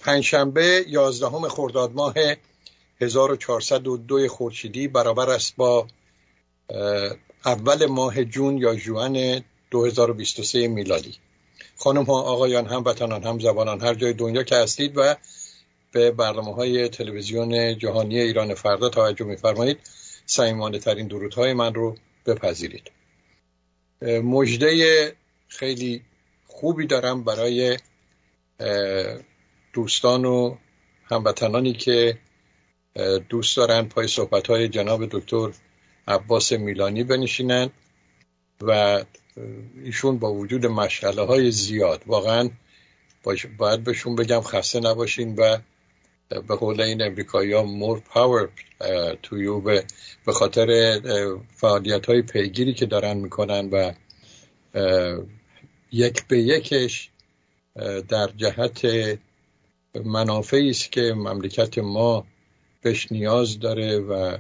پنجشنبه 11 خرداد ماه 1402 خورشیدی برابر است با اول ماه جون یا ژوئن 2023 میلادی. خانم ها، آقایان، هموطنان، هم زبانان، هر جای دنیا که هستید و به برنامه‌های تلویزیون جهانی ایران فردا توجه می‌فرمایید، صمیمانه ترین درودهای من رو بپذیرید. مژده خیلی خوبی دارم برای دوستان و هموطنانی که دوست دارن پای صحبت‌های جناب دکتر عباس میلانی بنشینن و ایشون با وجود مشغله‌های زیاد واقعا باید بهشون بگم خسته نباشین و به قول این امریکایی‌ها more power to you به خاطر فعالیت‌های پیگیری که دارن میکنن و یک به یکش در جهت منافعی است که مملکت ما بهش نیاز داره و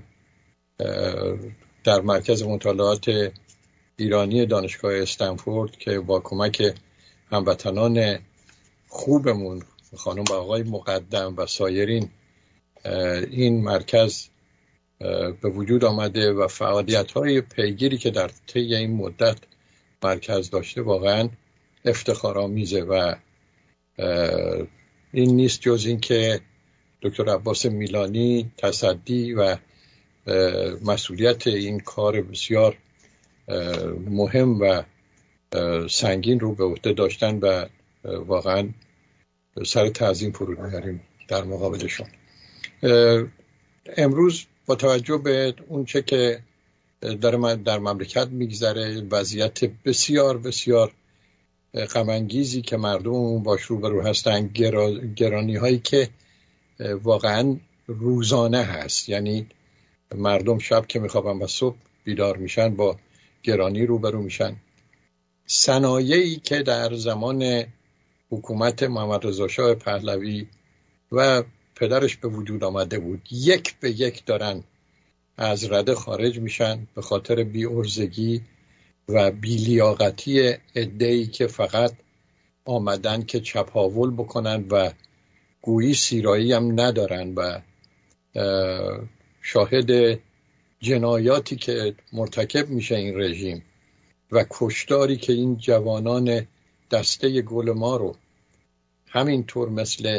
در مرکز مطالعات ایرانی دانشگاه استنفورد که با کمک هموطنان خوبمون خانم و آقای مقدم و سایرین این مرکز به وجود آمده و فعالیت‌های پیگیری که در طی این مدت مرکز داشته واقعا افتخارآمیزه و این نیست جز این که دکتر عباس میلانی تصدی و مسئولیت این کار بسیار مهم و سنگین رو به عهده داشتن و واقعا سر تعظیم فرود می‌بریم در مقابلشون. امروز با توجه به اون چه که در مملکت میگذره، وضعیت بسیار بسیار غم‌انگیزی که مردم باش روبرو هستن، گرانی هایی که واقعا روزانه هست، یعنی مردم شب که میخوابن و صبح بیدار میشن با گرانی روبرو میشن. صنایعی که در زمان حکومت محمد رضا شاه پهلوی و پدرش به وجود آمده بود یک به یک دارن از رده خارج میشن به خاطر بی‌عرضگی و بی‌لیاقتی عده‌ای که فقط آمدن که چپاول بکنن و گویی سیرایی هم ندارن و شاهد جنایاتی که مرتکب میشه این رژیم و کشتاری که این جوانان دسته گل ما رو همینطور مثل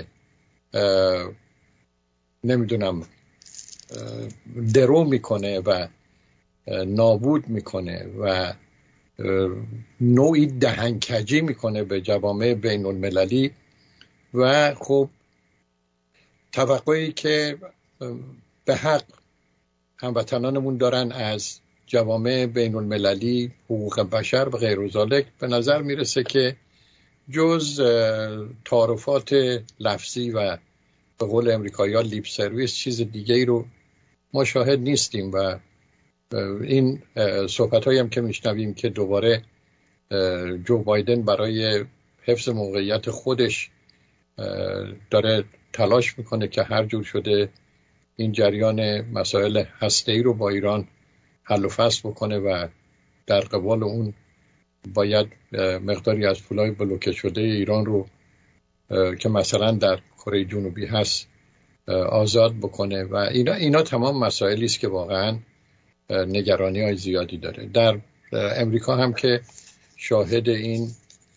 نمیدونم درو میکنه و نابود میکنه و نوعی دهنکجی میکنه به جوامع بین المللی و خب توقعی که به حق هموطنانمون دارن از جوامع بین المللی، حقوق بشر و غیر ذالک، به نظر میرسه که جز تعارفات لفظی و به قول امریکایی‌ها لیپ سرویس چیز دیگه ای رو ما شاهد نیستیم و این صحبت‌هایی هم که میشنویم که دوباره جو بایدن برای حفظ موقعیت خودش داره تلاش میکنه که هر جور شده این جریان مسائل هسته‌ای رو با ایران حل و فصل بکنه و در قبال اون باید مقداری از پولای بلوکه شده ایران رو که مثلا در کره جنوبی هست آزاد بکنه و اینا تمام مسائلی است که واقعا نگرانی‌های زیادی داره. در امریکا هم که شاهد این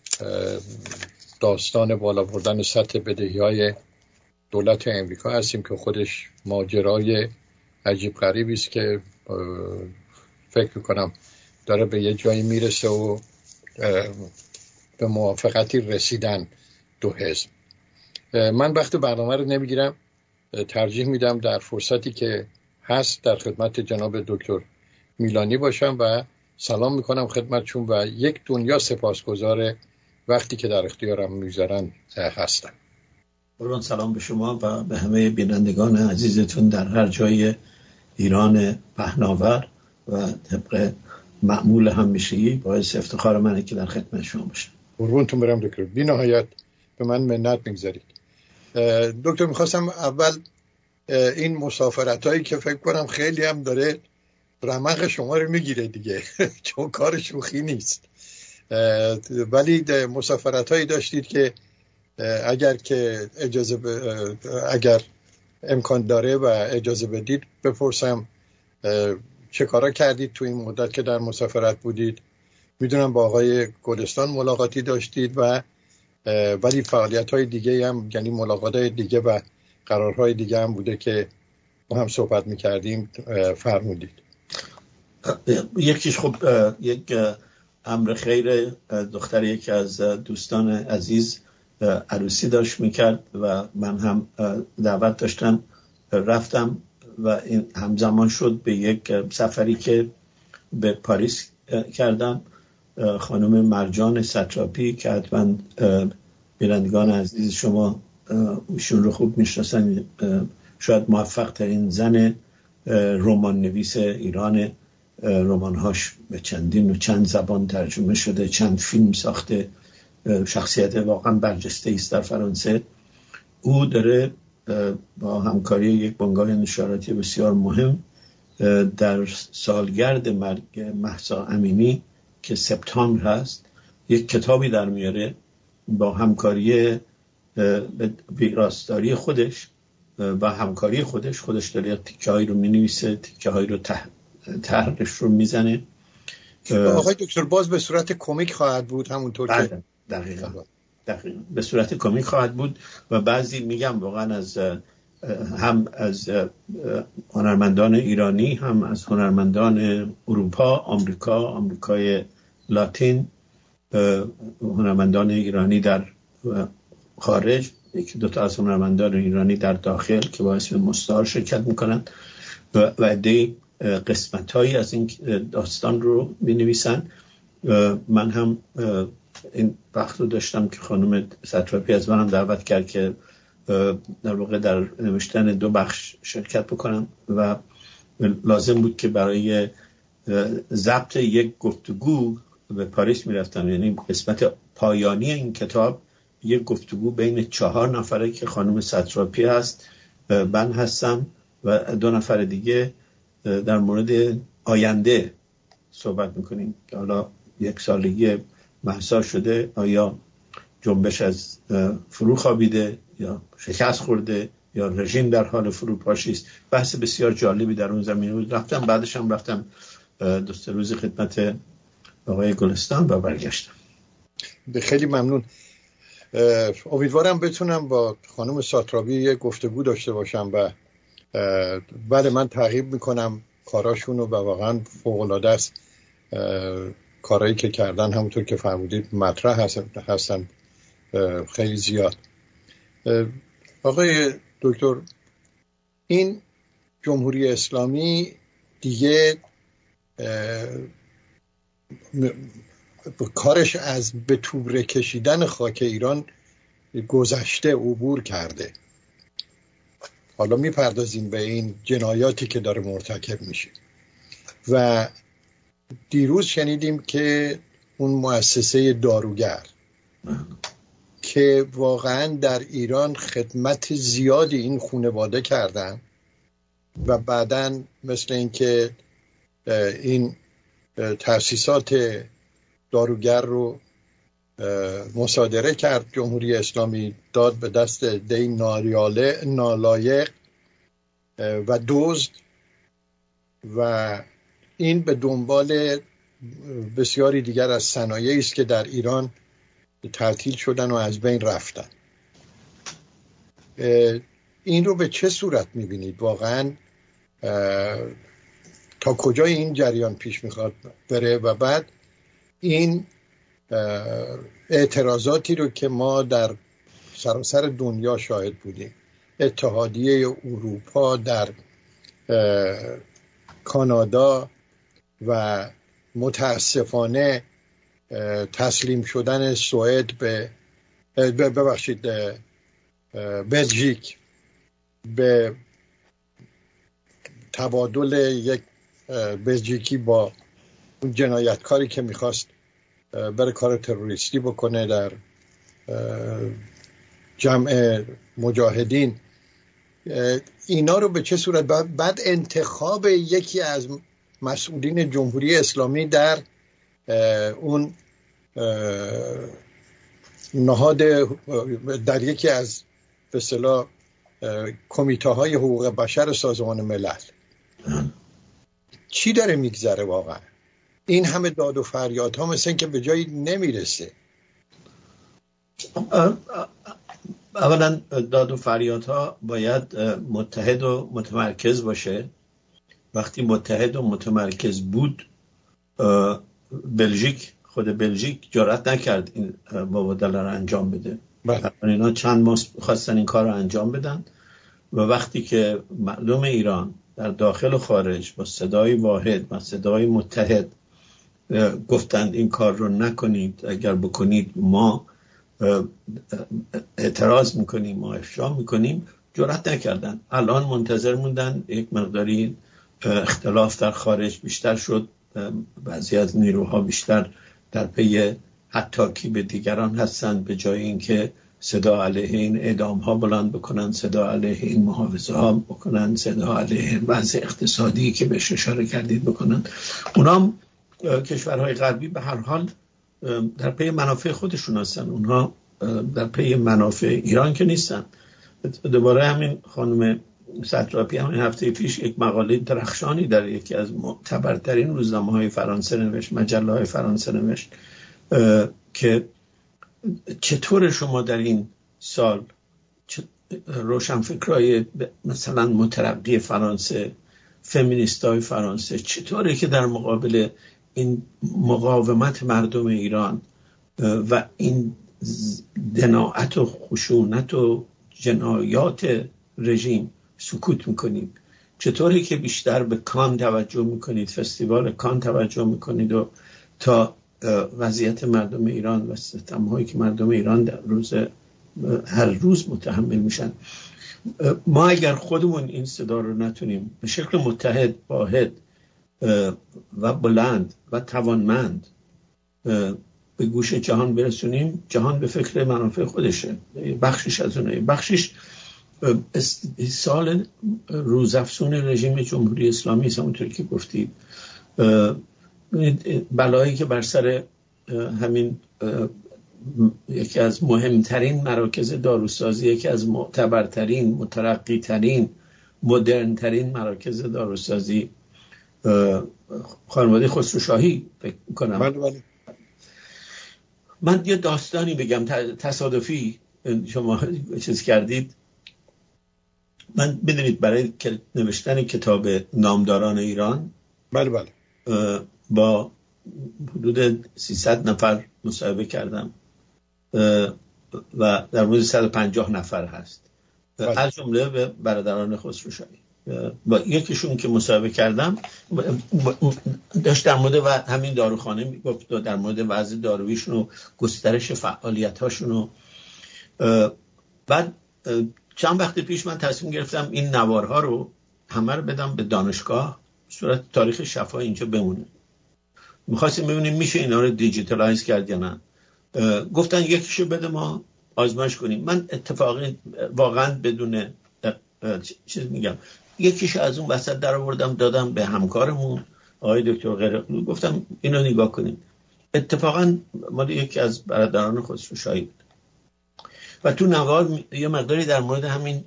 داستان بالا بردن سطح بدهی‌های دولت امریکا هستیم که خودش ماجرای عجیب غریبی است که فکر می‌کنم داره به یه جایی میرسه و به موافقتی رسیدن دو حزب. من وقت برنامه رو نمیگیرم، ترجیح میدم در فرصتی که هست در خدمت جناب دکتر میلانی باشم و سلام میکنم خدمتشون و یک دنیا سپاسگزار وقتی که در اختیارم میذارن هستم. قربان سلام به شما و به همه بینندگان عزیزتون در هر جای ایران پهناور و طبق معمول همیشگی باعث افتخار منه که در خدمت شما باشم. قربونتون برم دکتر، بی نهایت به من منت میگذارید. دکتر میخواستم اول این مسافرت هایی که فکر کنم خیلی هم داره رمق شما رو میگیره دیگه چون کار شوخی نیست، ولی مسافرت هایی داشتید که اگر امکان داره و اجازه بدید بپرسم چه کارا کردید تو این مدت که در مسافرت بودید؟ میدونم با آقای گلستان ملاقاتی داشتید ولی فعالیت‌های دیگه هم، یعنی ملاقات‌های دیگه و قرارهای دیگه هم بوده که ما هم صحبت می‌کردیم، فرمودید. یکیش خب یک امر خیر، دختر یکی از دوستان عزیز عروسی داشت میکرد و من هم دعوت داشتم، رفتم و این همزمان شد به یک سفری که به پاریس کردم. خانم مرجان ستراپی که حتما بینندگان عزیز شما ایشون رو خوب میشناسن، شاید موفق ترین زن رمان نویس ایران، رمان‌هاش به چند زبان ترجمه شده، چند فیلم ساخته، شخصیت واقعا برجسته است در فرانسه. او داره با همکاری یک بنگاه نشریاتی بسیار مهم در سالگرد مرگ مهسا امینی که سپتامبر هست یک کتابی در میاره با همکاری ویراستاری خودش و همکاری خودش داره تیکه هایی رو می-نویسه، تیکه هایی رو طرحش رو میزنه. آقای دکتر باز به صورت کمیک خواهد بود همونطور که دقیقاً به صورت کمیک خواهد بود و بعضی میگم واقعا هم از هنرمندان ایرانی، هم از هنرمندان اروپا، آمریکای لاتین، هنرمندان ایرانی در خارج، یکی دوتا از هنرمندان ایرانی در داخل که با اسم مستعار شرکت میکنن و عده قسمت‌هایی از این داستان رو می‌نویسن. من هم این وقت رو داشتم که خانم ستراپی از منم دعوت کرد که در واقع در نوشتن 2 بخش شرکت بکنم و لازم بود که برای ضبط یک گفتگو به پاریس میرفتم، یعنی قسمت پایانی این کتاب یک گفتگو بین 4 نفره که خانم ستراپی هست، من هستم و 2 نفر دیگه در مورد آینده صحبت میکنیم. حالا 1 سالگی مهسا شده، آیا جنبش از فرو خوابیده یا شکست خورده یا رژیم در حال فروپاشی است. بحث بسیار جالبی در اون زمینه بود. بعدش هم رفتم 2 روز خدمت آقای گلستان و برگشتم. خیلی ممنون. امیدوارم بتونم با خانم ستراپی یه گفتگو داشته باشم و بله من تعقیب میکنم کاراشونو و واقعا فوق‌العاده است. کارهایی که کردن همونطور که فرمودید مطرح هستن خیلی زیاد. آقای دکتر، این جمهوری اسلامی دیگه کارش از به توبره کشیدن خاک ایران گذشته، عبور کرده. حالا میپردازیم به این جنایاتی که داره مرتکب میشه و دیروز شنیدیم که اون مؤسسه داروگر که واقعا در ایران خدمت زیادی این خانواده کردن و بعداً مثل این که این تأسیسات داروگر رو مصادره کرد جمهوری اسلامی، داد به دست دی نالایق و دزد و این به دنبال بسیاری دیگر از صنایعی است که در ایران تعطیل شدن و از بین رفتن. این رو به چه صورت می‌بینید؟ واقعاً تا کجای این جریان پیش میخواد بره و بعد این اعتراضاتی رو که ما در سراسر دنیا شاهد بودیم، اتحادیه اروپا در کانادا و متاسفانه تسلیم شدن سوئد به بلژیک به تبادل یک بلژیکی با اون جنایتکاری که میخواست بره کار تروریستی بکنه در جمع مجاهدین، اینا رو به چه صورت بعد انتخاب یکی از مسئولین جمهوری اسلامی در اون نهاد در یکی از به اصطلاح کمیته های حقوق بشر سازمان ملل. چی داره میگذره واقعا؟ این همه داد و فریاد ها مثل این که به جایی نمیرسه. اولا داد و فریاد ها باید متحد و متمرکز باشه. وقتی متحد و متمرکز بود، خود بلژیک جرأت نکرد این مبادله رو انجام بده. اینا چند ماه خواستن این کار رو انجام بدن و وقتی که مردم ایران در داخل و خارج با صدای واحد و صدای متحد گفتند این کار رو نکنید، اگر بکنید ما اعتراض میکنیم، ما افشا میکنیم، جرأت نکردن. الان منتظر موندن یک مقداری اختلاف در خارج بیشتر شد، بعضی از نیروها بیشتر در پی حتاکی به دیگران هستند، به جای اینکه صدا علیه این اعدام ها بلند بکنن، صدا علیه این محافظه ها بکنن، صدا علیه وضع اقتصادی که بهش اشاره کردید بکنن. اونام کشورهای غربی به هر حال در پی منافع خودشون هستن، اونها در پی منافع ایران که نیستن. دوباره همین خانم ساتراپی همین هفته پیش یک مقاله درخشانی در یکی از معتبرترین روزنامه‌های فرانسه نوشت، مجله‌های فرانسه نوشت که چطور شما در این سال روشنفکرای مثلا مترقی فرانسه، فمینیستای فرانسه، چطوره که در مقابل این مقاومت مردم ایران و این دناعت و خشونت و جنایات رژیم سکوت میکنید؟ چطوری که بیشتر به کان توجه میکنید، فستیوال کان توجه میکنید و تا وضعیت مردم ایران و ستم‌هایی که مردم ایران در هر روز متحمل میشن. ما اگر خودمون این صدا رو نتونیم به شکل متحد، واحد و بلند و توانمند به گوش جهان برسونیم، جهان به فکر منافع خودشه. بخشش از اونه، بخشش سال روزافزون رژیم جمهوری اسلامی است. همونطور که گفتید بلایی که بر سر همین یکی از مهمترین مراکز داروسازی، یکی از معتبرترین، مترقیترین، مدرنترین مراکز داروسازی خانواده خسروشاهی فکر میکنم. بله. من یه داستانی بگم تصادفی شما چیز کردید. من بدونید برای نوشتن کتاب نامداران ایران بله با حدود 300 نفر مصاحبه کردم و در مورد 150 نفر هست، از جمله به برادران خسروشاهی. با یکیشون که مصاحبه کردم داشت در مورد همین داروخانه میگفت، در مورد وضع دارویشون و گسترش فعالیت‌هاشون و بعد چند وقت پیش من تصمیم گرفتم این نوارها رو همه رو بدم به دانشگاه صورت تاریخ شفا اینجا بمونه. می‌خواستیم ببینیم میشه اینا رو دیجیتالایز کرد یا نه. گفتن یکیشو بده ما آزمایش کنیم. من اتفاقی واقعا بدون چیز میگم یکیشو از اون وسط در آوردم دادم به همکارمون آقای دکتر غیرقلو، گفتم اینو نگاه کنیم. اتفاقا مال یکی از برادران خسروشاهی بود و تو نوار یه مقداری در مورد همین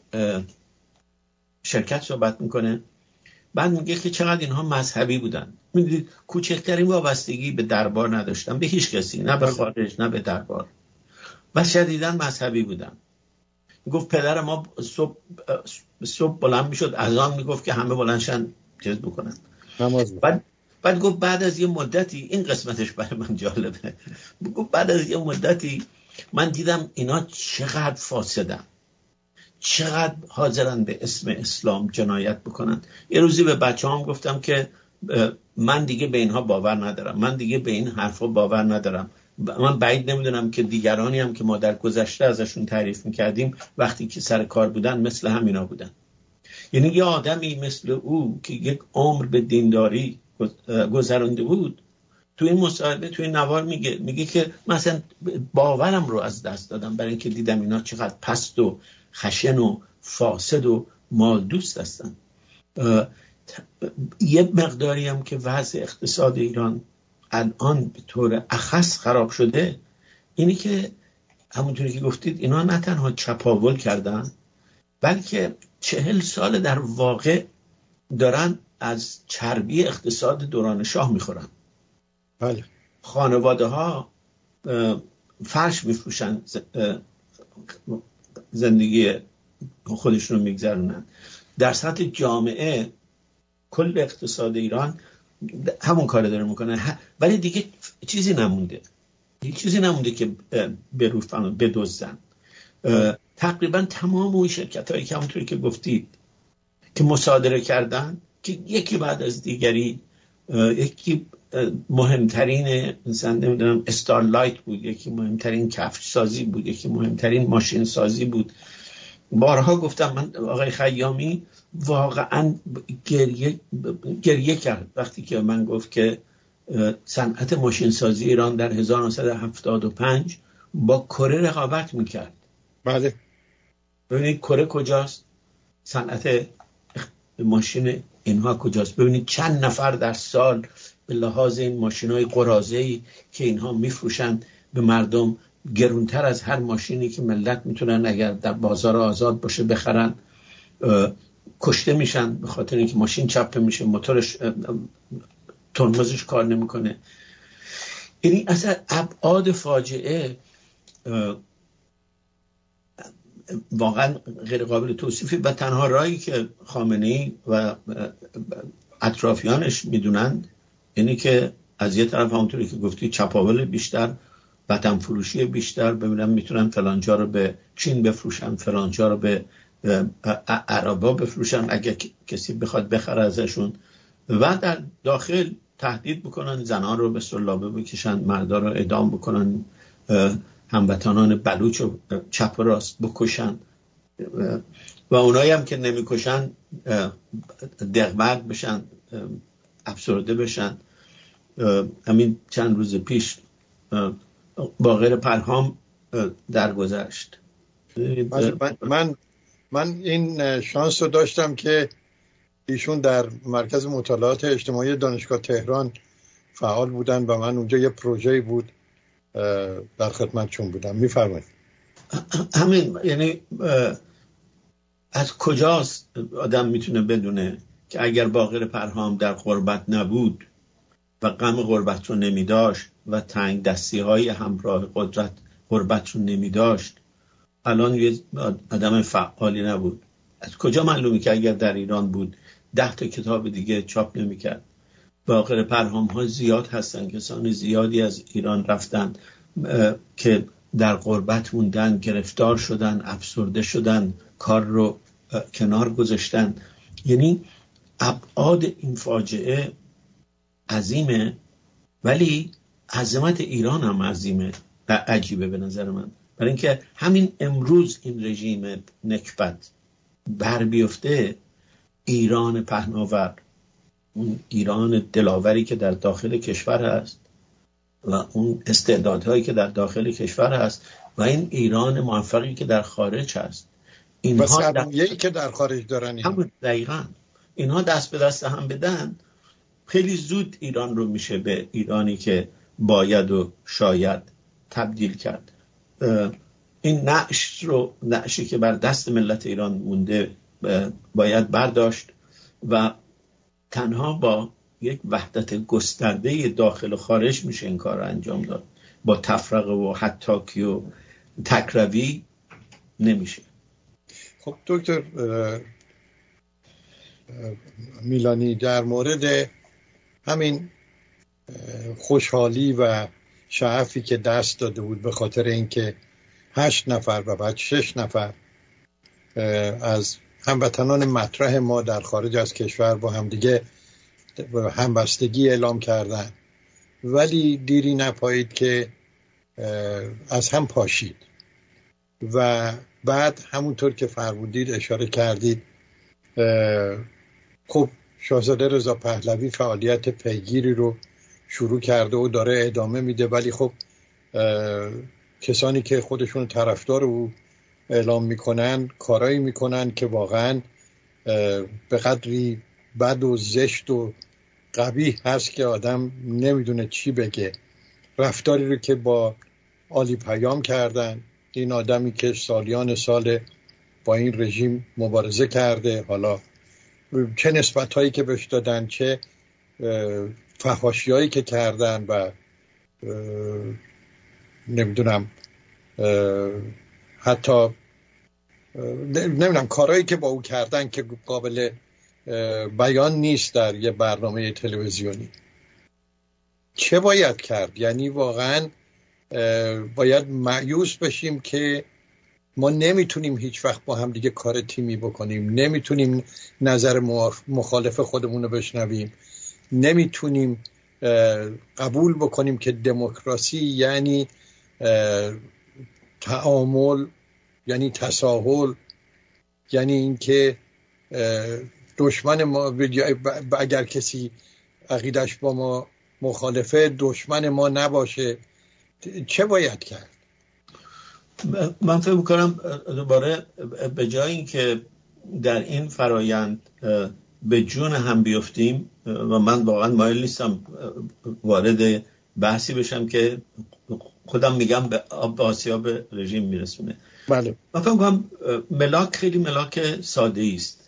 شرکت صحبت میکنه. بعد میگه که چقدر اینها مذهبی بودن. میدونید کوچکترین وابستگی به دربار نداشتن، به هیچ کسی، نه به خارج نه به دربار، و شدیداً مذهبی بودن. میگفت پدر ما صبح بلند میشد اذان میگفت که همه بلندشن چیز بکنن نماز. بعد گفت بعد از یه مدتی، این قسمتش برای من جالبه، گفت بعد از یه مدتی من دیدم اینا چقدر فاسدن، چقدر حاضرن به اسم اسلام جنایت بکنن. یه روزی به بچه‌هام گفتم که من دیگه به اینها باور ندارم، من دیگه به این حرفا باور ندارم. من بعید نمیدونم که دیگرانی هم که ما در گذشته ازشون تعریف میکردیم وقتی که سر کار بودن مثل همینا بودن. یعنی یه آدمی مثل او که یک عمر به دینداری گذرانده بود، تو این مصاحبه تو این نوار میگه که مثلا باورم رو از دست دادم برای اینکه دیدم اینا چقدر پست و خشن و فاسد و مال دوست هستن. یه مقداری هم که وضع اقتصاد ایران الان به طور اخص خراب شده، اینی که همونطوری که گفتید اینا نه تنها چپاول کردن، بلکه 40 سال در واقع دارن از چربی اقتصاد دوران شاه میخورن. بله. خانواده ها فرش میفروشن، زندگی خودشون رو میگذرونن. در سطح جامعه کل اقتصاد ایران همون کار داره میکنه، ولی دیگه چیزی نمونده که بروفن بدزدن. تقریبا تمام اون شرکت هایی که همونطوری که گفتید که مصادره کردن، که یکی بعد از دیگری، یکی مهمترین مثلا نمیدونم استارلایت بود، یکی مهمترین کفش سازی بود، یکی مهمترین ماشین سازی بود. بارها گفتم من آقای خیامی واقعا گریه کرد وقتی که من گفت که صنعت ماشین سازی ایران در 1975 با کره رقابت میکرد. بله. ببینید کره کجاست، صنعت ماشین اینها کجاست. ببینید چند نفر در سال به لحاظ این ماشینای قراضه‌ای که اینها میفروشن به مردم گرونتر از هر ماشینی که ملت میتونن اگر در بازار آزاد باشه بخرن، کشته میشن به خاطر اینکه ماشین چپه میشه، موتورش ترمزش کار نمیکنه. یعنی اصلا ابعاد فاجعه واقعا غیر قابل توصیفی و تنها راهی که خامنه‌ای و اطرافیانش میدونند اینی که از یه طرف همونطوری که گفتی چپاول بیشتر، وطن فروشی بیشتر، ببینن میتونن فلانجا رو به چین بفروشن، فلانجا رو به عربا بفروشن اگه کسی بخواد بخره ازشون، و در داخل تهدید بکنن زنان رو به سلابه بکشن، مردا رو اعدام بکنن، هموطنان بلوچ رو چپ و راست بکشن و اونایی هم که نمیکشن دغمرگ بشن، افسرده بشن. همین چند روز پیش باقر پرهام درگذشت. من این شانس رو داشتم که ایشون در مرکز مطالعات اجتماعی دانشگاه تهران فعال بودن و من اونجا یه پروژه‌ای بود در خدمتشون بودم. میفرمایید. همین، یعنی از کجاست آدم میتونه بدونه که اگر باقر پرهام در غربت نبود و غم غربت رو نمی داشت و تنگ دستی های همراه قدرت غربت رو نمی داشت، الان یه آدم فعالی نبود. از کجا معلومه که اگر در ایران بود 10 تا کتاب دیگه چاپ نمی کرد؟ باقر پرهام ها زیاد هستن، کسان زیادی از ایران رفتن که در غربت موندن، گرفتار شدن، افسرده شدن، کار رو کنار گذاشتن. یعنی ابعاد این فاجعه عظیمه، ولی عظمت ایران هم عظیمه و عجیبه به نظر من. برای اینکه همین امروز این رژیم نکبت بر بیفته، ایران پهناور، اون ایران دلاوری که در داخل کشور هست و اون استعدادهایی که در داخل کشور هست و این ایران موفقی که در خارج هست، اینها سرمایه‌ای که در خارج دارن، همون دقیقاً اینها دست به دست هم بدن، خیلی زود ایران رو میشه به ایرانی که باید و شاید تبدیل کرد. این نعشی که بر دست ملت ایران مونده باید برداشت و تنها با یک وحدت گسترده داخل و خارج میشه این کار رو انجام داد. با تفرقه و حتاکی و تکروی نمیشه. خب دکتر میلانی، در مورد همین خوشحالی و شعفی که دست داده بود به خاطر اینکه 8 نفر و بعد 6 نفر از هموطنان مطرح ما در خارج از کشور با همدیگه همبستگی اعلام کردن، ولی دیری نپایید که از هم پاشید و بعد همونطور که فرمودید اشاره کردید، خب شاهزاده رضا پهلوی فعالیت پیگیری رو شروع کرده و داره ادامه میده، ولی خب کسانی که خودشون طرفدار او اعلام میکنن کارایی میکنن که واقعا به قدری بد و زشت و قبیح هست که آدم نمیدونه چی بگه. رفتاری رو که با عالی پیام کردن، این آدمی که سالیان سال با این رژیم مبارزه کرده، حالا چه نسبت‌هایی که بهش دادن، چه فحاشی‌هایی که کردن و نمیدونم حتی نمیدونم کارهایی که با او کردن که قابل بیان نیست در یه برنامه تلویزیونی. چه باید کرد؟ یعنی واقعا باید مایوس بشیم که ما نمیتونیم هیچ وقت با هم دیگه کار تیمی بکنیم، نمیتونیم نظر مخالف خودمون رو بشنویم، نمیتونیم قبول بکنیم که دموکراسی یعنی تعامل، یعنی تساهل، یعنی اینکه دشمن ما اگر کسی عقیدش با ما مخالفه دشمن ما نباشه. چه باید کرد؟ من فکر می‌کنم دوباره به جای اینکه در این فرایند به جون هم بیفتیم و من واقعا مایل نیستم وارد بحثی بشم که خودم میگم به آسیاب رژیم میرسونه. بله. من فکر می‌کنم ملاک خیلی ملاک ساده است.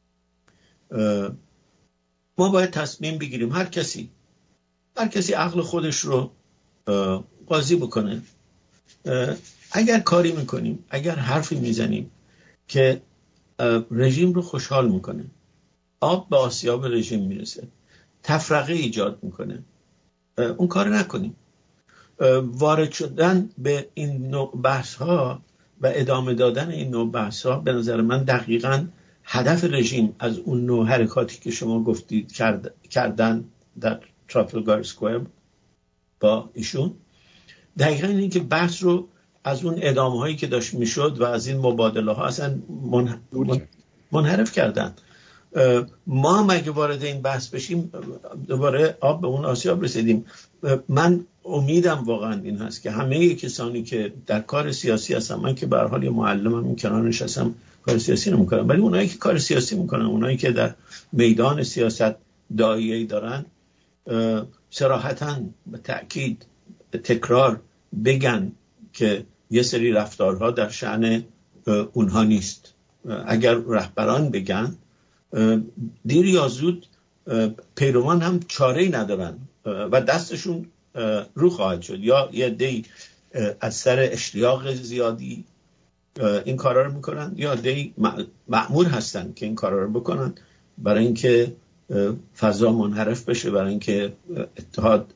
ما باید تصمیم بگیریم، هر کسی عقل خودش رو قاضی بکنه. اگر کاری میکنیم، اگر حرفی میزنیم که رژیم رو خوشحال میکنه، آب به آسیاب رژیم میرسه، تفرقه ایجاد میکنه، اون کار نکنیم. وارد شدن به این نوع بحث ها و ادامه دادن این نوع بحث ها به نظر من دقیقاً هدف رژیم از اون نوع حرکاتی که شما گفتید کردن در ترافلگار اسکوئر با ایشون، دقیقاً این که بحث رو از اون ادامه هایی که داشت میشد و از این مبادله ها اصلا منحرف کردن. ما هم اگه وارد این بحث بشیم دوباره آب به اون آسیاب رسیدیم. من امیدم واقعا این هست که همه کسانی که در کار سیاسی هستن، من که به هر حال یه معلمم این کنار نشستم کار سیاسی نمی‌کنم، ولی اونایی که کار سیاسی میکنن، اونایی که در میدان سیاست داعیه‌ای دارن، صراحتاً به تأکید تکرار بگن که یه سری رفتارها در شأن اونها نیست. اگر رهبران بگن دیر یا زود پیروان هم چاره‌ای ندارن و دستشون رو خواهد شد، یا یه عده‌ای از سر اشتیاق زیادی این کارا رو میکنن، یا عده‌ای مأمور هستن که این کارا رو بکنن برای اینکه فضا منحرف بشه، برای اینکه اتحاد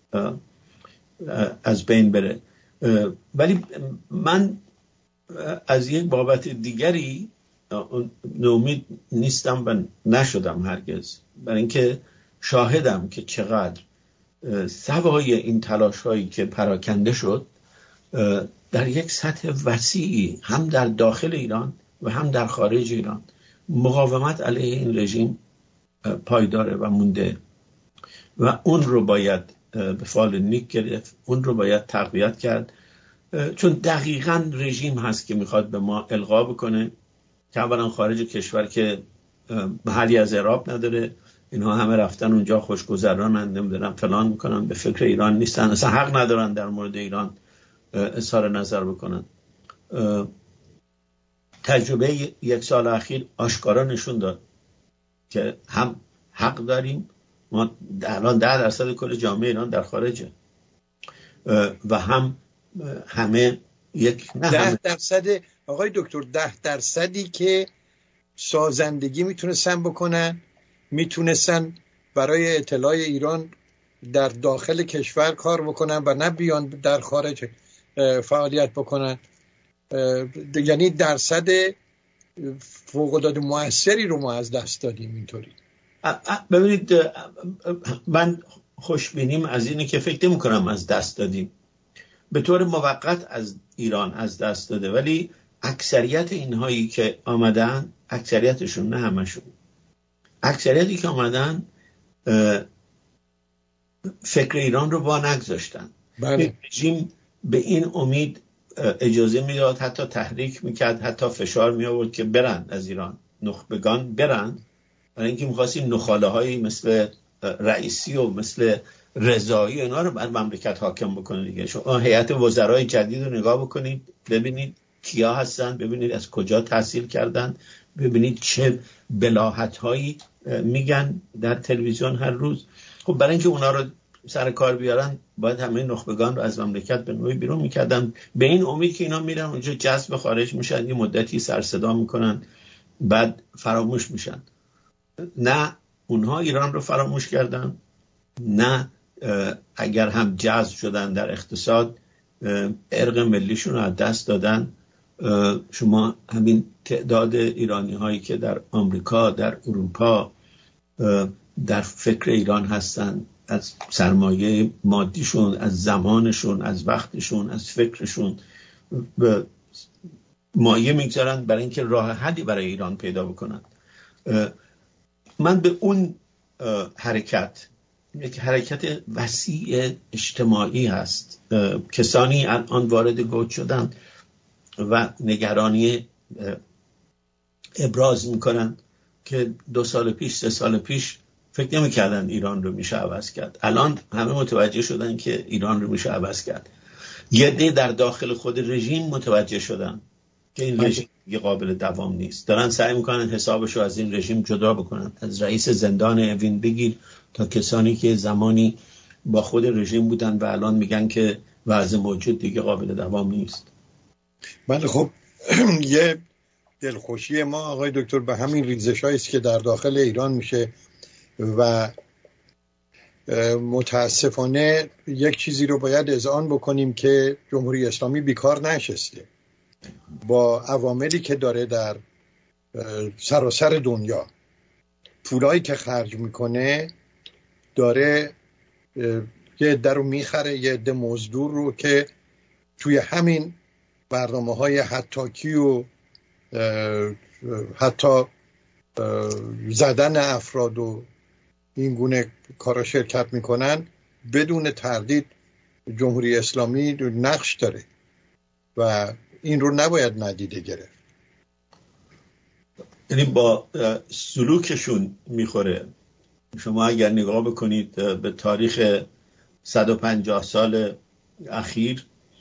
از بین بره. ولی من از یک بابت دیگری نومید نیستم و نشدم هرگز، برای اینکه شاهدم که چقدر سوای این تلاش هایی که پراکنده شد در یک سطح وسیعی هم در داخل ایران و هم در خارج ایران مقاومت علیه این رژیم پایداره و مونده و اون رو باید به فال نیک گرفت، اون رو باید تقویت کرد، چون دقیقاً رژیم هست که میخواد به ما القا بکنه که اولا خارج کشور که محلی از اعراب نداره، اینها همه رفتن اونجا خوشگذرانن، نمیدونم فلان میکنن، به فکر ایران نیستن، اصلا حق ندارن در مورد ایران اظهار نظر بکنن. تجربه یک سال اخیر آشکارا نشون داد که هم حق داریم، ما الان 10% کل جامعه ایران در خارجه و هم همه یک 10% آقای دکتر 10% که سازندگی میتونستن بکنن، میتونستن برای اطلاع ایران در داخل کشور کار بکنن و نه بیان در خارج فعالیت بکنن. یعنی درصد فوق‌العاده موثری رو ما از دست دادیم. اینطوری ببینید، من خوشبینیم از اینه که فکر نمی‌کنم از دست دادیم، به طور موقت از ایران از دست داده، ولی اکثریت اینهایی که آمدن، اکثریتشون نه همشون، اکثریتی که آمدن فکر ایران رو با نگذاشتن. رژیم به این امید اجازه میداد، حتی تحریک میکرد، حتی فشار می آورد که برن از ایران، نخبگان برن، برای اینکه میخواست این نخاله هایی مثل رئیسی و مثل رضایی اینا رو بر مملکت حاکم بکنه دیگه. شما هیئت وزرای جدید رو نگاه بکنید، ببینید کیا هستن، ببینید از کجا تحصیل کردن، ببینید چه بلاهت‌هایی میگن در تلویزیون هر روز. خب برای اینکه اونا رو سر کار بیارن باید همه نخبگان رو از مملکت به نوعی بیرون میکردن، به این امید که اینا میرن اونجا جذب خارج میشن، یه مدتی سر صدا میکنن بعد فراموش میشن. نه اونها ایران رو فراموش کردن، نه اگر هم جذب شدن در اقتصاد ارق ملیشون رو از دست دادن. شما همین تعداد ایرانی هایی که در آمریکا، در اروپا در فکر ایران هستن، از سرمایه مادیشون، از زمانشون، از وقتشون، از فکرشون مایه میگذارن برای اینکه راه حلی برای ایران پیدا بکنن. من به اون حرکت، یک حرکت وسیع اجتماعی هست، کسانی الان وارد گوت شدن و نگرانی ابراز میکنن که 2 سال پیش 3 سال پیش فکر نمی‌کردن ایران رو میشه عوض کرد. الان همه متوجه شدن که ایران رو میشه عوض کرد. یه عده در داخل خود رژیم متوجه شدن که این رژیم یه قابل دوام نیست، دارن سعی میکنن حسابشو از این رژیم جدا بکنن، از رئیس زندان اوین بگیر تا کسانی که زمانی با خود رژیم بودن و الان میگن که وضع موجود دیگه قابل دوام نیست. بله خب یه دلخوشی ما آقای دکتر به همین ریزش‌هایی است که در داخل ایران میشه و متاسفانه یک چیزی رو باید اذعان بکنیم که جمهوری اسلامی بیکار نشسته. با عواملی که داره در سراسر دنیا، پولایی که خرج میکنه، داره یه عده رو میخره، یه عده مزدور رو که توی همین برنامه‌های حتاکی و حتی زدن افراد و این گونه کارا شرکت میکنن. بدون تردید جمهوری اسلامی نقش داره و این رو نباید ندیده گرفت. یعنی با سلوکشون میخوره. شما اگر نگاه بکنید به تاریخ 150 سال اخیر،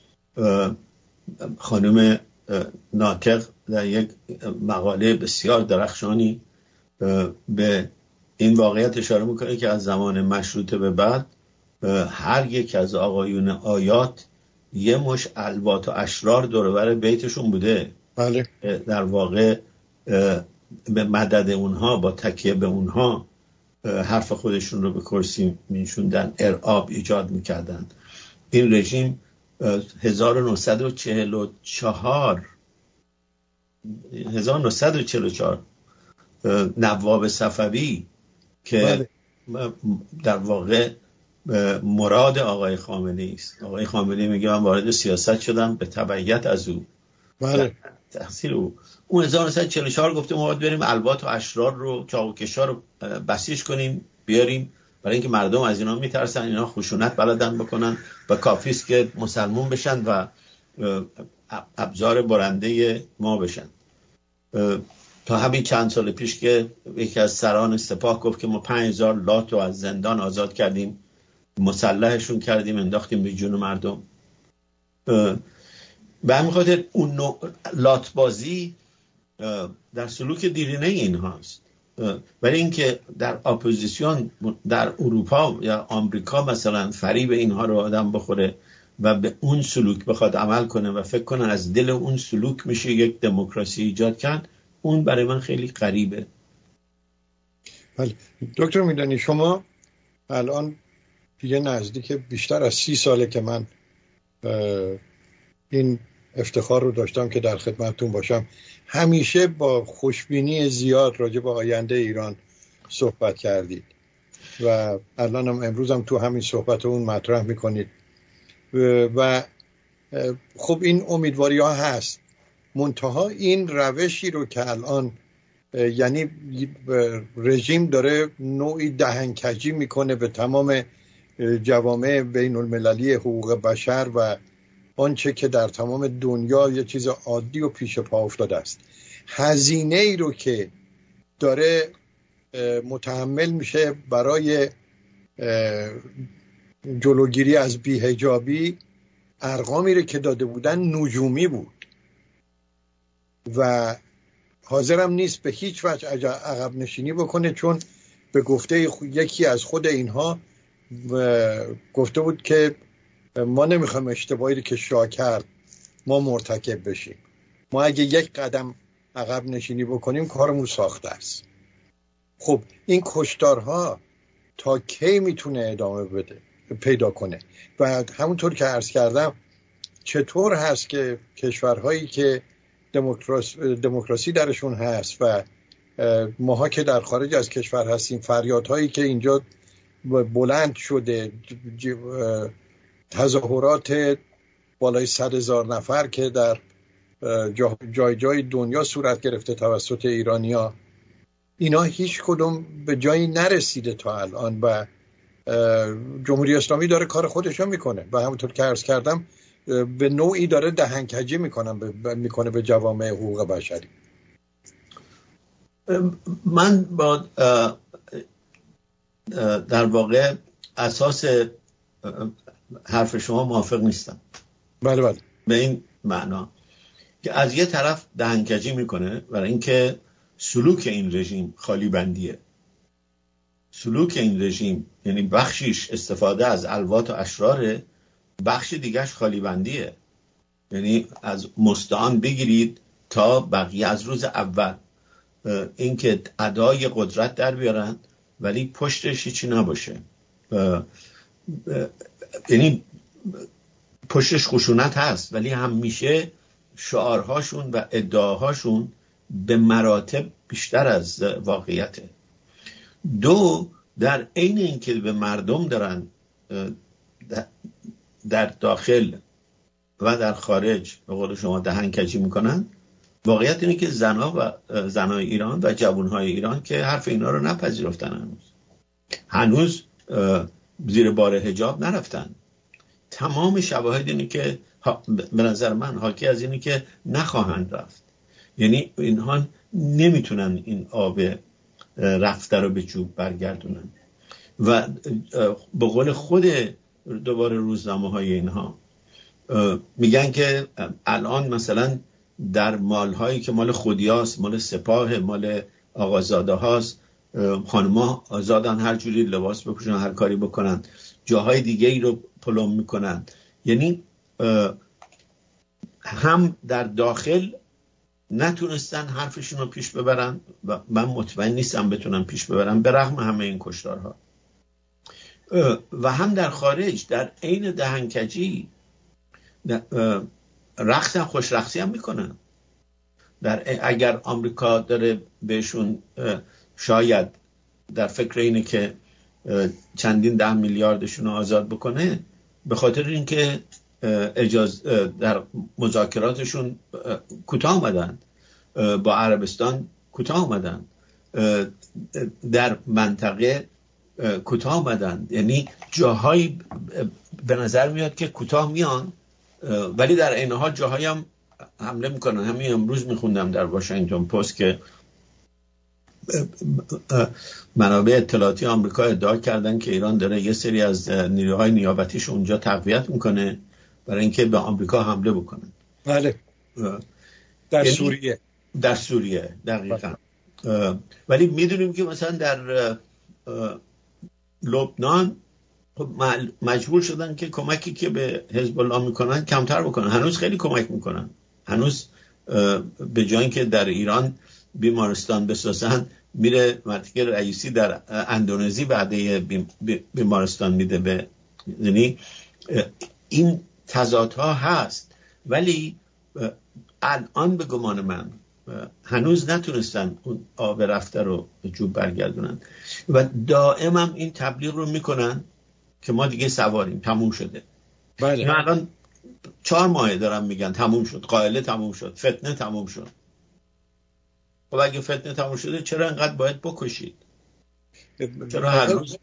خانم ناطق در یک مقاله بسیار درخشانی به این واقعیت اشاره میکنه که از زمان مشروطه به بعد هر یک از آقایون آیات یه مش الوات و اشرار دوربر بیتشون بوده. بله. در واقع به مدد اونها، با تکیه به اونها حرف خودشون رو به کرسی میشوندن، ارعاب ایجاد میکردن. این رژیم 1944 نواب صفوی که در واقع مراد آقای خامنه‌ای است. آقای خامنه‌ای میگه من وارد سیاست شدم به تبعیت از او، بله، تحصیل او. اون 1944 گفته ما باید بریم الوات و اشرار رو، چاق و کشا رو بسیج کنیم بیاریم، برای اینکه مردم از اینا میترسن، اینا خشونت بلدن بکنن و کافی است که مسلمون بشن و ابزار برنده ما بشن. تا همین چند سال پیش که یکی از سران سپاه گفت که ما 5000 لات رو از زندان آزاد کردیم، مسلحشون کردیم، انداختیم به جون مردم. به همین خاطر اون نوع لاتبازی در سلوک دیرینه این هاست. ولی اینکه در اپوزیسیون در اروپا یا آمریکا مثلا فریب اینها رو آدم بخوره و به اون سلوک بخواد عمل کنه و فکر کنه از دل اون سلوک میشه یک دموکراسی ایجاد کرد، اون برای من خیلی غریبه. بله دکتر میدانی شما الان دیگه نزدیک بیشتر از 30 ساله که من این افتخار رو داشتم که در خدمتتون باشم. همیشه با خوشبینی زیاد راجع به آینده ایران صحبت کردید و الان هم امروز هم تو همین صحبت اون مطرح میکنید و خب این امیدواری ها هست. منتها این روشی رو که الان یعنی رژیم داره نوعی دهنکجی میکنه به تمام جوامع بین المللی حقوق بشر و آنچه که در تمام دنیا یه چیز عادی و پیش پا افتاده است، هزینه ای رو که داره متحمل میشه برای جلوگیری از بی‌حجابی ارقامی رو که داده بودن نجومی بود و حاضرم نیست به هیچ وجه عقب نشینی بکنه، چون به گفته یکی از خود اینها گفته بود که ما نمیخوایم اشتباهی رو که شاه کرد ما مرتکب بشیم. ما اگه یک قدم عقب نشینی بکنیم کارمون ساخته است. خب این کشتارها تا کی میتونه ادامه پیدا کنه؟ و همونطور که عرض کردم چطور هست که کشورهایی که دموکراسی درشون هست و ماها که در خارج از کشور هستیم، فریادهایی که اینجا بلند شده، تظاهرات بالای 100,000 نفر که در جای جای دنیا صورت گرفته توسط ایرانیا، اینا هیچ کدوم به جایی نرسیده تا الان و جمهوری اسلامی داره کار خودشو میکنه و همونطور که عرض کردم به نوعی داره دهنکجی میکنه به جوامع حقوق بشری. من با در واقع اساس حرف شما موافق نیستم. بله. به این معنا که از یه طرف دهنکجی میکنه برای اینکه سلوک این رژیم خالی بندیه. سلوک این رژیم یعنی بخشیش استفاده از الوات و اشراره، بخش دیگرش خالی بندیه. یعنی از مستعان بگیرید تا بقیه از روز اول اینکه ادای قدرت در بیارن ولی پشتش هیچی نباشه. یعنی پشتش خشونت هست ولی همیشه شعارهاشون و ادعاهاشون به مراتب بیشتر از واقعیته. دو، در عین اینکه به مردم دارن در داخل و در خارج به قول شما دهنکجی میکنن، واقعیت اینه که زنای ایران و جوانهای ایران که حرف اینا رو نپذیرفتن، هنوز زیر بار حجاب نرفتن. تمام شواهد اینه که به نظر من حاکی از اینه که نخواهند رفت. یعنی اینها نمیتونن این آب رفته رو به چوب برگردونن و به قول خود دوباره روزنامه های اینها میگن که الان مثلا در مال هایی که مال خودیاست، مال سپاه، مال آقازاده هاست، خانم‌ها آزادن هر جوری لباس بپوشن، هر کاری بکنن، جاهای دیگه ای رو پلم میکنن. یعنی هم در داخل نتونستن حرفشون رو پیش ببرن و من مطمئن نیستم بتونن پیش ببرن به رغم همه این کشتارها، و هم در خارج در عین دهنکجی رقص هم خوش رقصی هم میکنن. اگر آمریکا داره بهشون شاید در فکر اینه که چندین 10 میلیاردشون رو آزاد بکنه، به خاطر اینکه در مذاکراتشون کوتاه آمدن، با عربستان کوتاه آمدن، در منطقه کوتاه آمدن. یعنی جاهایی به نظر میاد که کوتاه میان ولی در عین حال جاهایی هم حمله میکنن. همین امروز میخوندم در واشنگتن پست که منابع اطلاعاتی آمریکا ادعا کردن که ایران داره یه سری از نیروهای نیابتیش اونجا تقویت میکنه برای اینکه به آمریکا حمله بکنن. بله. در سوریه دقیقاً. ولی میدونیم که مثلا در لبنان مجبور شدن که کمکی که به حزب الله میکنن کمتر بکنن. هنوز خیلی کمک میکنن، هنوز به جای اینکه در ایران بیمارستان بسازن میره مرتیک رئیسی در اندونزی بعده بیمارستان میده به. یعنی این تضادها هست ولی الان به گمان من هنوز نتونستن اون آب رفته رو به جوب برگردونن و دائم هم این تبلیغ رو میکنن که ما دیگه سواریم، تموم شده. بله. من الان 4 ماه دارم میگن تموم شد، قائله تموم شد، فتنه تموم شد. خب اگه فتنه تموم شده چرا انقدر باید بکشید؟ چرا هر روز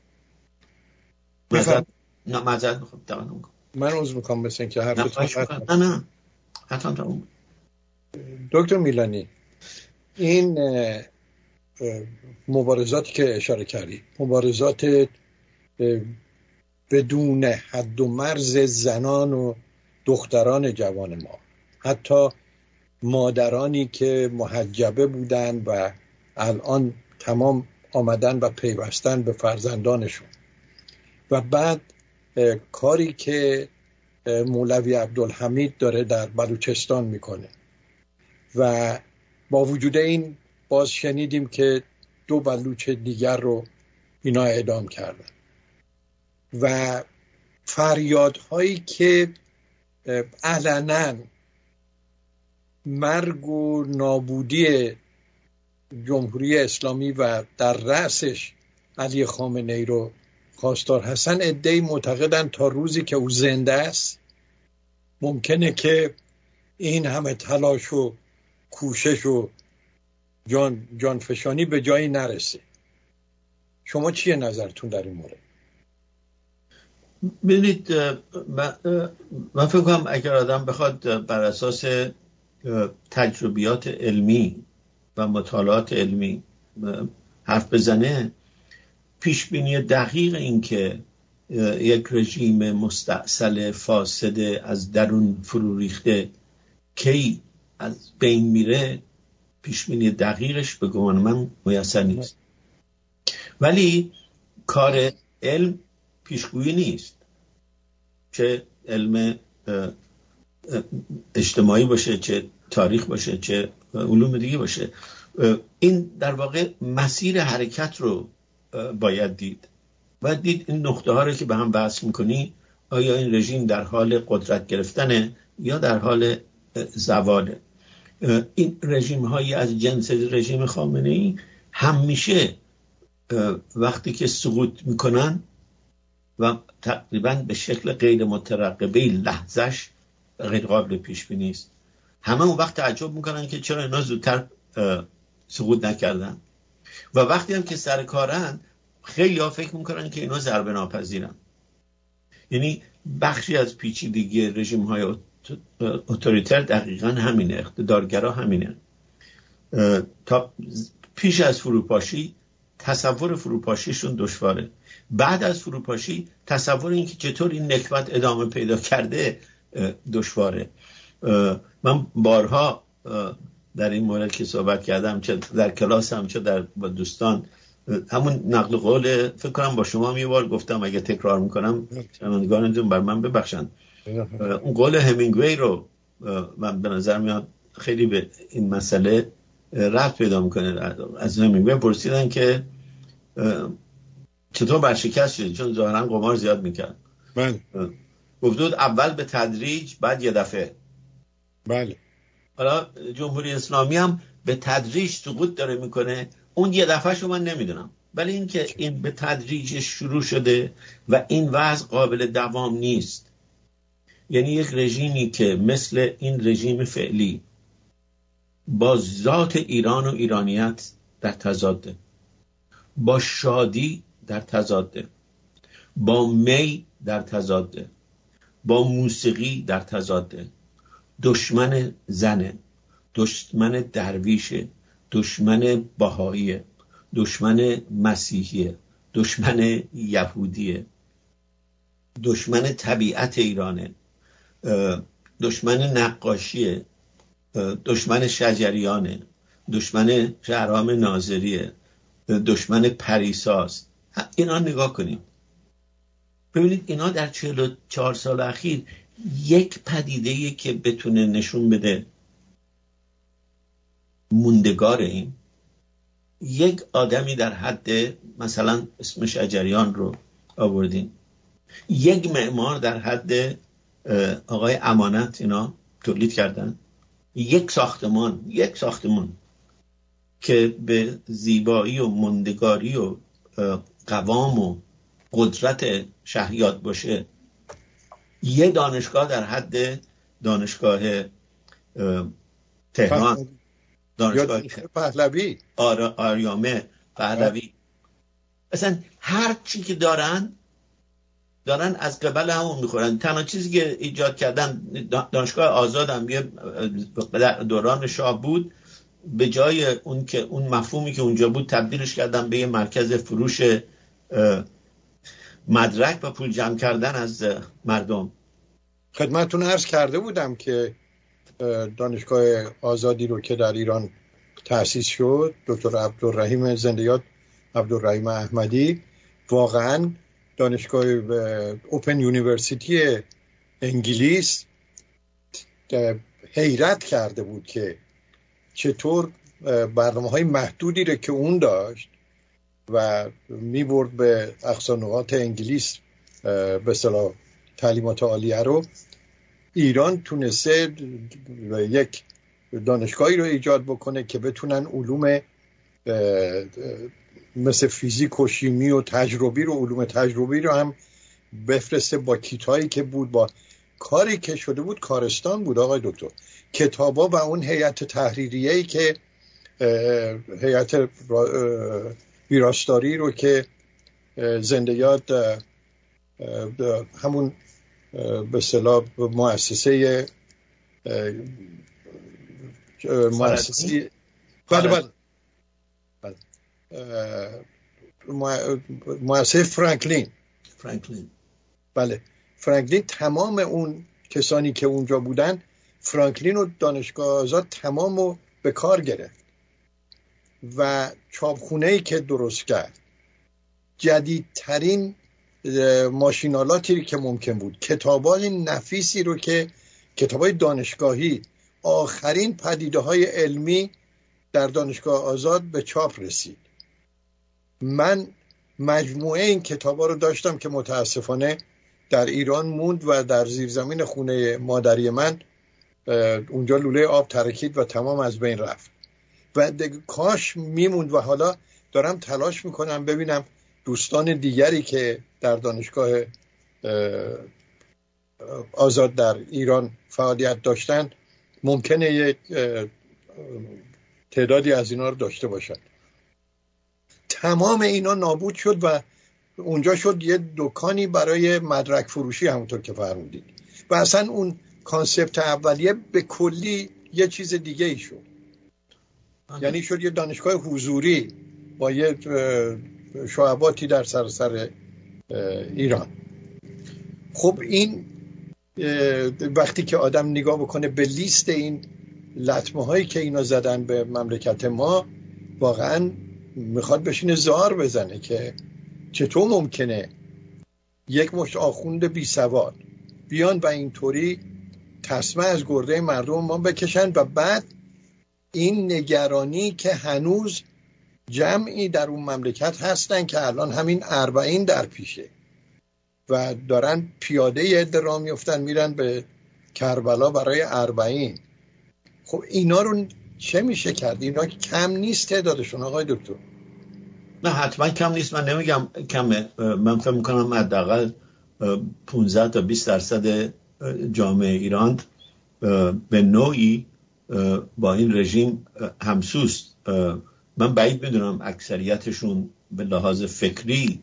معذرت میخوام من عذر میخوام مثل اینکه حرفتون نه حتما تموم. دکتر میلانی، این مبارزاتی که اشاره کردی، مبارزات بدون حد و مرز زنان و دختران جوان ما، حتی مادرانی که محجبه بودند و الان تمام آمدن و پیوستن به فرزندانشون. و بعد کاری که مولوی عبدالحمید داره در بلوچستان میکنه و با وجود این باز شنیدیم که 2 بلوچ دیگر رو اینا اعدام کردن و فریادهایی که علنا مرگ و نابودی جمهوری اسلامی و در رأسش علی خامنه‌ای رو خواستار هستن، عده‌ای معتقدن تا روزی که او زنده است ممکنه که این همه تلاش و کوشش و جانفشانی به جایی نرسه. شما چیه نظرتون در این مورد؟ ببینید، من فکر کنم اگر آدم بخواد بر اساس تجربیات علمی و مطالعات علمی حرف بزنه، پیشبینی دقیق این که یک رژیم مستعصل فاسد از درون فرو ریخته کی از بین میره، پیشبینی دقیقش به گمان من میسر نیست. ولی کار علم پیشگویی نیست، چه علم اجتماعی باشه، چه تاریخ باشه، چه علوم دیگه باشه. این در واقع مسیر حرکت رو باید دید و دید این نقطه ها رو که به هم بحث میکنی، آیا این رژیم در حال قدرت گرفتنه یا در حال زواله. این رژیم هایی از جنس رژیم خامنه‌ای همیشه وقتی که سقوط میکنن و تقریبا به شکل غیر مترقبه لحظش غیر قابل پیش بینی است، همه اون وقت تعجب میکنن که چرا اینا زودتر سقوط نکردن و وقتی هم که سر کارن خیلی ها فکر میکنن که اینا ضربه ناپذیرن. یعنی بخشی از پیچیدگی رژیم های اتوریتر دقیقا همینه، اقتدارگرا همینه. تا پیش از فروپاشی تصور فروپاشیشون دشواره، بعد از فروپاشی تصور این که چطور این نکبت ادامه پیدا کرده دشواره. من بارها در این مورد که صحبت کردم، چه در کلاس هم چه با دوستان، همون نقل قول فکر کنم با شما یه بار گفتم، اگه تکرار میکنم شنوندگانتون بر من ببخشن. اون قول همینگوی رو من به نظر میاد خیلی به این مسئله ربط پیدا میکنه. از همینگوی پرسیدن که چطور برشکست شد، چون ظاهرا قمار زیاد میکرد. بله. گفتود اول به تدریج، بعد یه دفعه. بله. حالا جمهوری اسلامی هم به تدریج سقوط داره میکنه، اون یه دفعه شو من نمیدونم، ولی این که این به تدریج شروع شده و این وضع قابل دوام نیست. یعنی یک رژیمی که مثل این رژیم فعلی با ذات ایران و ایرانیت در تضاده، با شادی در تضاده، با می در تضاده، با موسیقی در تضاده، دشمن زنه، دشمن درویشه، دشمن بهاییه، دشمن مسیحیه، دشمن یهودیه، دشمن طبیعت ایرانه، دشمن نقاشیه، دشمن شجریانه، دشمن شهرام ناظریه، دشمن پریساست. اینا نگاه کنید، ببینید اینا در 44 سال اخیر یک پدیده‌ای که بتونه نشون بده موندگار این، یک آدمی در حد مثلا اسم شجریان رو آوردین، یک معمار در حد آقای امانت اینا تولید کردن، یک ساختمان که به زیبایی و موندگاری و قوام و قدرت شهریاد باشه، یه دانشگاه در حد دانشگاه تهران، دانشگاه پهلوی، آریامه، پهلوی، اصلا هر چی که دارن از قبل همون میخورن. تنها چیزی که ایجاد کردن دانشگاه آزاد هم یه دوران شاه بود، به جای اون مفهومی که اونجا بود تبدیلش کردن به یه مرکز فروش مدرک و پول جمع کردن از مردم. خدمتتون عرض کرده بودم که دانشگاه آزادی رو که در ایران تأسیس شد، دکتر عبدالرحیم زنده یاد عبدالرحیم احمدی، واقعا دانشگاه اوپن یونیورسیتی انگلیس حیرت کرده بود که چطور برنامه‌های محدودی رو که اون داشت و می‌برد به اقصا نقاط انگلیس به اصطلاح تعلیمات عالیه رو، ایران تونسته یک دانشگاهی رو ایجاد بکنه که بتونن علوم مثل فیزیک و شیمی و علوم تجربی رو هم بفرسته با کیتایی که بود، با کاری که شده بود. کارستان بود آقای دکتر، کتابا و اون هیئت تحریریه‌ای که هیئت ویراستاری رو که زنده یاد همون به اصطلاح مؤسسه مؤسسه فرانکلین، بله فرانکلین، تمام اون کسانی که اونجا بودن، فرانکلین و دانشگاه آزاد تمام رو به کار گرفت و چاپخونه‌ای که درست کرد، جدیدترین ماشینالاتی که ممکن بود، کتابای نفیسی رو که کتابای دانشگاهی، آخرین پدیده‌های علمی در دانشگاه آزاد به چاپ رسید. من مجموعه این کتابا رو داشتم که متاسفانه در ایران موند و در زیرزمین خونه مادری من اونجا لوله آب ترکید و تمام از بین رفت و کاش میموند. و حالا دارم تلاش میکنم ببینم دوستان دیگری که در دانشگاه آزاد در ایران فعالیت داشتن ممکنه یک تعدادی از اینا رو داشته باشن. تمام اینا نابود شد و اونجا شد یه دکانی برای مدرک فروشی، همونطور که فرمودید، و اصلا اون کانسپت اولیه به کلی یه چیز دیگه ای شد. یعنی شد یه دانشگاه حضوری با یه شعباتی در سراسر ایران. خب این وقتی که آدم نگاه بکنه به لیست این لطمه هایی که اینا زدن به مملکت ما، واقعا میخواد بشینه زار بزنه که چطور ممکنه یک مشت آخوند بی سواد بیان و اینطوری تسمه از گرده مردم ما بکشن و بعد این نگرانی که هنوز جمعی در اون مملکت هستن که الان همین 40 در پیشه و دارن پیاده یه عده راه میفتن میرن به کربلا برای 40. خب اینا رو چه میشه کرد؟ اینا کم نیست تعدادشون آقای دکتر. نه حتما کم نیست، من نمیگم کمه، من فکر میکنم حداقل 15 تا 20% جامعه ایران به نوعی با این رژیم همسوست. من بعید میدونم اکثریتشون به لحاظ فکری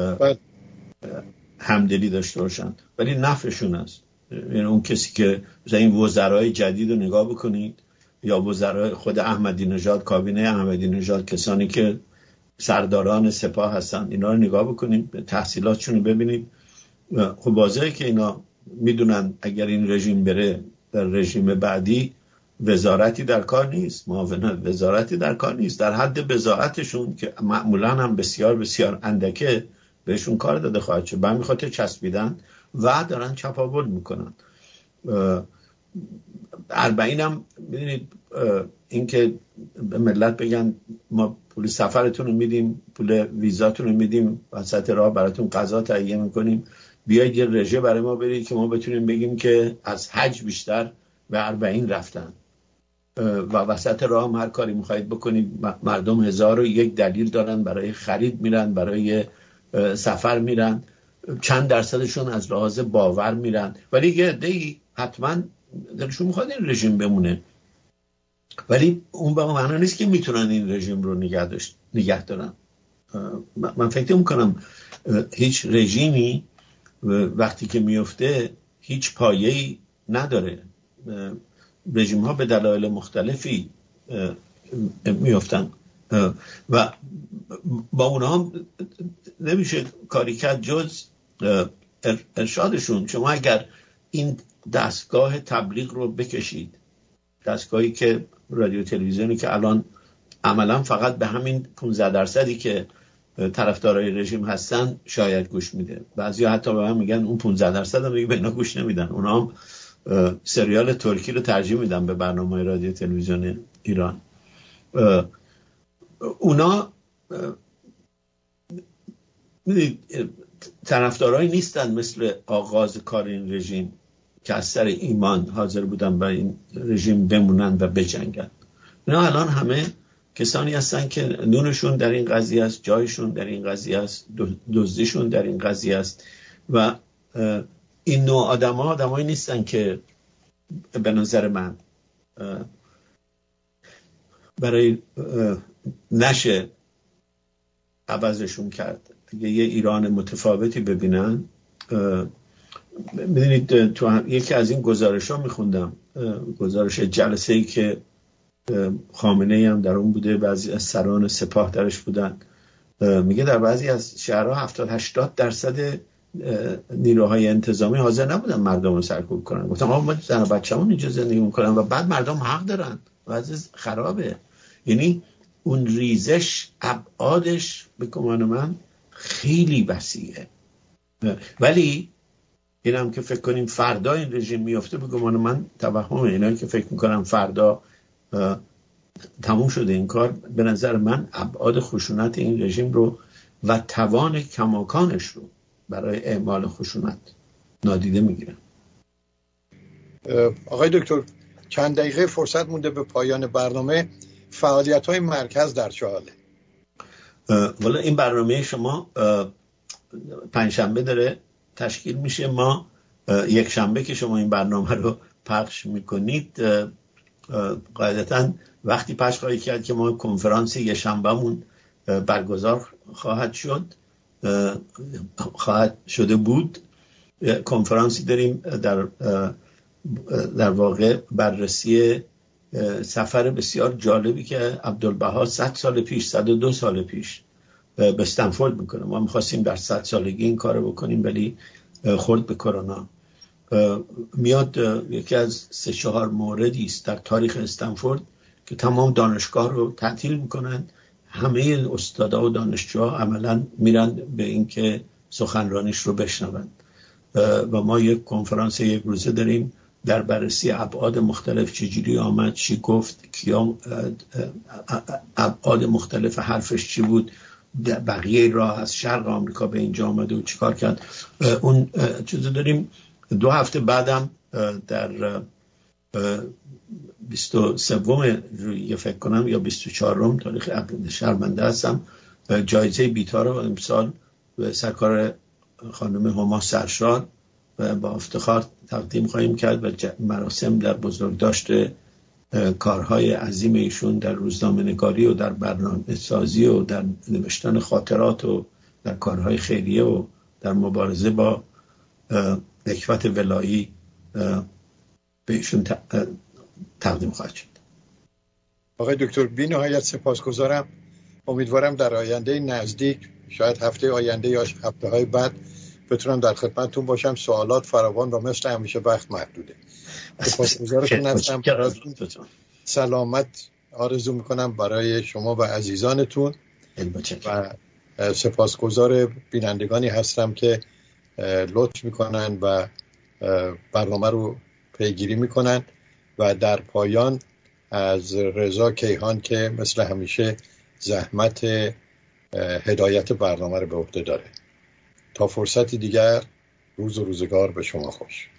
همدلی داشته باشن، ولی نفعشون است. یعنی اون کسی که مثلا این وزرای جدید رو نگاه بکنید یا وزرای خود احمدی نژاد، کابینه احمدی نژاد، کسانی که سرداران سپاه هستن، اینا رو نگاه بکنید، تحصیلاتشون رو ببینید. خب واضحه که اینا میدونن اگر این رژیم بره در رژیم بعدی وزارتی در کار نیست، معاونت وزارتی در کار نیست، در حد بضاعتشون که معمولا هم بسیار بسیار اندکه بهشون کار داده خواهد شد. به همین خاطر چسبیدن و دارن چپاول میکنن. 40 هم ببینید، این که به ملت بگن ما پول سفرتون رو میدیم، پول ویزاتون رو میدیم، وسط راه براتون غذا تهیه میکنیم، بیایید یه رژه برای ما برید که ما بتونیم بگیم که از حج بیشتر به 40 رفتن و وسط راه هم هر کاری میخواید بکنید. مردم 1001 دلیل دارن برای خرید میرن، برای سفر میرن، چند درصدشون از لحاظ باور میرن، ولی یه عده‌ای حتما دلشون میخواد این رژیم بمونه، ولی اون به معنی نیست که میتونن این رژیم رو نگه دارن. من فکر میکنم هیچ رژیمی وقتی که میفته هیچ پایه‌ای نداره. رژیم ها به دلایل مختلفی میفتن. و با اونها هم نمیشه کاری کرد جز ارشادشون. شما اگر این دستگاه تبلیغ رو بکشید، دستگاهی که رادیو تلویزیونی که الان عملا فقط به همین 15% که طرفدارای رژیم هستن شاید گوش میده، بعضیا حتی به من میگن اون 15% هم به اینا گوش نمیدن، اونا هم سریال ترکی رو ترجیح میدن به برنامه رادیو تلویزیون ایران. اونا طرفدارایی نیستن مثل آغاز کار این رژیم که از سر ایمان حاضر بودن با این رژیم بمونن و بجنگن. اینا الان همه کسانی هستن که نونشون در این قضیه است، جایشون در این قضیه است، دزدیشون در این قضیه است و این نوع آدمایی نیستن که به نظر من برای نشه عوضشون کرد. اگه یه ایران متفاوتی ببینن، میدونید تو یکی از این گزارش ها میخوندم، گزارش جلسه ای که خامنه ای هم در اون بوده، بعضی از سران سپاه درش بودن، میگه در بعضی از شهرها 70-80% نیروهای انتظامی حاضر نبودن مردم رو سرکوب کنن. گفتم ما زن و بچه‌مون اینجا زندگی میکنن و بعد مردم حق دارن، وضع خرابه. یعنی اون ریزش ابعادش به گمان من خیلی وسیعه. ولی اینم که فکر کنیم فردا این رژیم میفته، به گمان من توهمه. اینا که فکر میکنم فردا تموم شده این کار، به نظر من ابعاد خشونت این رژیم رو و توان کماکانش رو برای اعمال خشونت نادیده میگیرن. آقای دکتر چند دقیقه فرصت مونده به پایان برنامه. فعالیت‌های مرکز در چه حاله؟ والا این برنامه شما پنجشنبه داره تشکیل میشه. ما یک شنبه که شما این برنامه رو پخش میکنید قاعدتاً وقتی پخش خواهید کرد که ما کنفرانس یک شنبهمون برگزار خواهد شده بود. کنفرانسی داریم در واقع بررسی سفر بسیار جالبی که عبدالبها 102 سال پیش به استنفورد میکنه. ما میخواستیم در 100 سالگی این کارو بکنیم ولی خورد به کرونا. میاد یکی از 3-4 موردی است در تاریخ استنفورد که تمام دانشگاه رو تعطیل میکنن، همه استادا و دانشجوها عملا میرن به این که سخنرانیش رو بشنون و ما یک کنفرانس یک روزه داریم در بررسی ابعاد مختلف، چجوری آمد، چی گفت، کیا ابعاد مختلف حرفش چی بود، بقیه راه از شرق آمریکا به اینجا آمده و چیکار کرد. اون چیزو داریم. 2 هفته بعدم در 23 ژوئیه فکر کنم یا 24 تاریخ شرمنده هستم، جایزه بیتا رو امسال به سرکار خانم هما سرشار با افتخار تقدیم خواهیم کرد و مراسم در بزرگداشت کارهای عظیم ایشون در روزنامه نگاری و در برنامه سازی و در نوشتن خاطرات و در کارهای خیریه و در مبارزه با نکبت ولایی به ایشون تقدیم خواهد شد. آقای دکتر بی نهایت سپاسگزارم. امیدوارم در آینده نزدیک، شاید هفته آینده یا هفته های بعد، بتونم در خدمتتون باشم. سوالات فراوان و مثل همیشه وقت محدوده. سپاسگزارتون هستم. سلامت آرزو میکنم برای شما و عزیزانتون و سپاسگزار بینندگانی هستم که لطف میکنن و برنامه رو پیگیری میکنن و در پایان از رضا کیهان که مثل همیشه زحمت هدایت برنامه رو به عهده داره. تا فرصتی دیگر، روز و روزگار به شما خوش.